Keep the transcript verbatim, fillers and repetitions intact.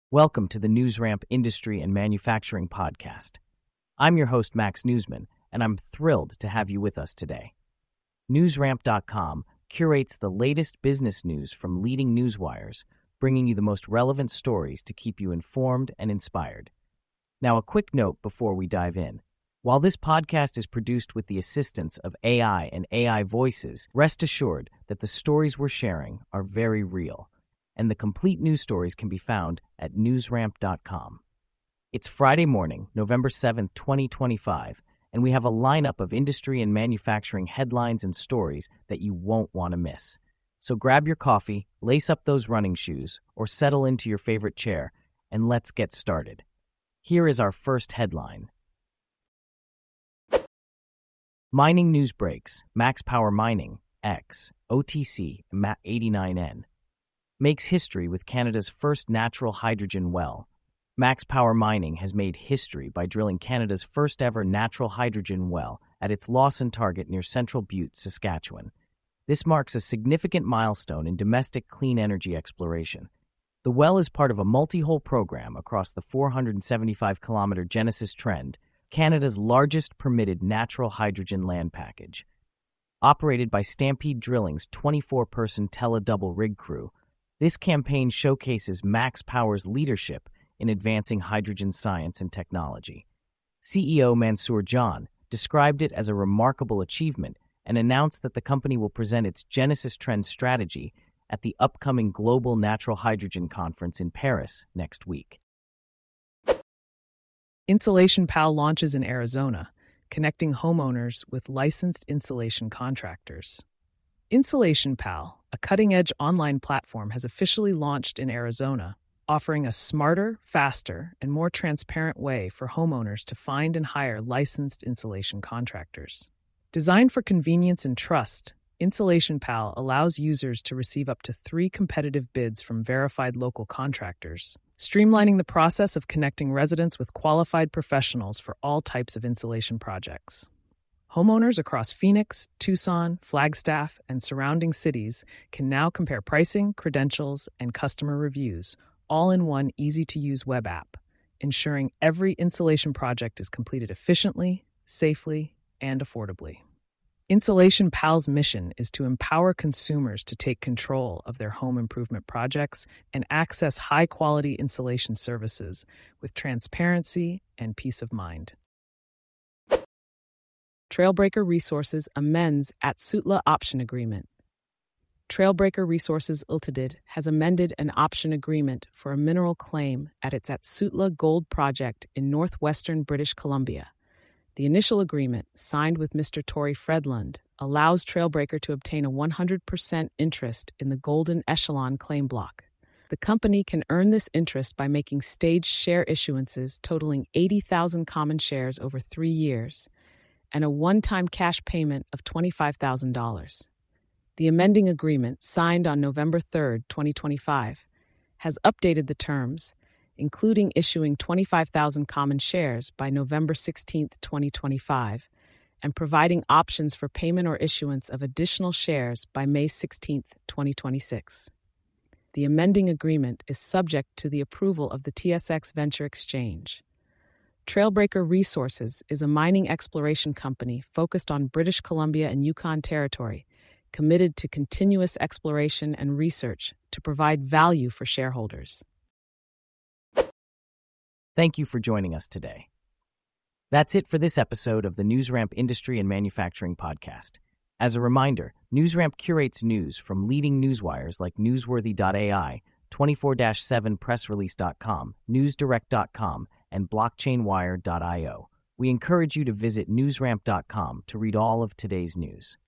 Welcome to the NewsRamp Industry and Manufacturing Podcast. I'm your host, Max Newsman, and I'm thrilled to have you with us today. NewsRamp dot com curates the latest business news from leading newswires, bringing you the most relevant stories to keep you informed and inspired. Now, a quick note before we dive in. While this podcast is produced with the assistance of A I and A I voices, rest assured that the stories we're sharing are very real, and the complete news stories can be found at NewsRamp dot com. It's Friday morning, November seventh, twenty twenty-five, and we have a lineup of industry and manufacturing headlines and stories that you won't want to miss. So grab your coffee, lace up those running shoes, or settle into your favorite chair, and let's get started. Here is our first headline. Mining news breaks. Max Power Mining, X, O T C, M A T eighty-nine N. Makes history with Canada's first natural hydrogen well. Max Power Mining has made history by drilling Canada's first ever natural hydrogen well at its Lawson target near Central Butte, Saskatchewan. This marks a significant milestone in domestic clean energy exploration. The well is part of a multi-hole program across the four hundred seventy-five kilometer Genesis Trend, Canada's largest permitted natural hydrogen land package. Operated by Stampede Drilling's twenty-four person tele-double rig crew, this campaign showcases Max Power's leadership in advancing hydrogen science and technology. C E O Mansoor John described it as a remarkable achievement and announced that the company will present its Genesis Trend strategy at the upcoming Global Natural Hydrogen Conference in Paris next week. Insulation Pal launches in Arizona, connecting homeowners with licensed insulation contractors. Insulation Pal, a cutting-edge online platform, has officially launched in Arizona, offering a smarter, faster, and more transparent way for homeowners to find and hire licensed insulation contractors. Designed for convenience and trust, Insulation Pal allows users to receive up to three competitive bids from verified local contractors, streamlining the process of connecting residents with qualified professionals for all types of insulation projects. Homeowners across Phoenix, Tucson, Flagstaff, and surrounding cities can now compare pricing, credentials, and customer reviews, all in one easy-to-use web app, ensuring every insulation project is completed efficiently, safely, and affordably. Insulation Pal's mission is to empower consumers to take control of their home improvement projects and access high-quality insulation services with transparency and peace of mind. Trailbreaker Resources amends Atsutla option agreement. Trailbreaker Resources Limited has amended an option agreement for a mineral claim at its Atsutla gold project in northwestern British Columbia. The initial agreement, signed with Mister Tory Fredlund, allows Trailbreaker to obtain a one hundred percent interest in the Golden Echelon claim block. The company can earn this interest by making staged share issuances totaling eighty thousand common shares over three years, and a one-time cash payment of twenty-five thousand dollars. The amending agreement, signed on November third, twenty twenty-five, has updated the terms, including issuing twenty-five thousand common shares by November sixteenth, twenty twenty-five, and providing options for payment or issuance of additional shares by May sixteenth, twenty twenty-six. The amending agreement is subject to the approval of the T S X Venture Exchange. Trailbreaker Resources is a mining exploration company focused on British Columbia and Yukon Territory, committed to continuous exploration and research to provide value for shareholders. Thank you for joining us today. That's it for this episode of the NewsRamp Industry and Manufacturing Podcast. As a reminder, NewsRamp curates news from leading newswires like Newsworthy dot A I, twenty-four seven press release dot com, newsdirect dot com, and blockchain wire dot io. We encourage you to visit newsramp dot com to read all of today's news.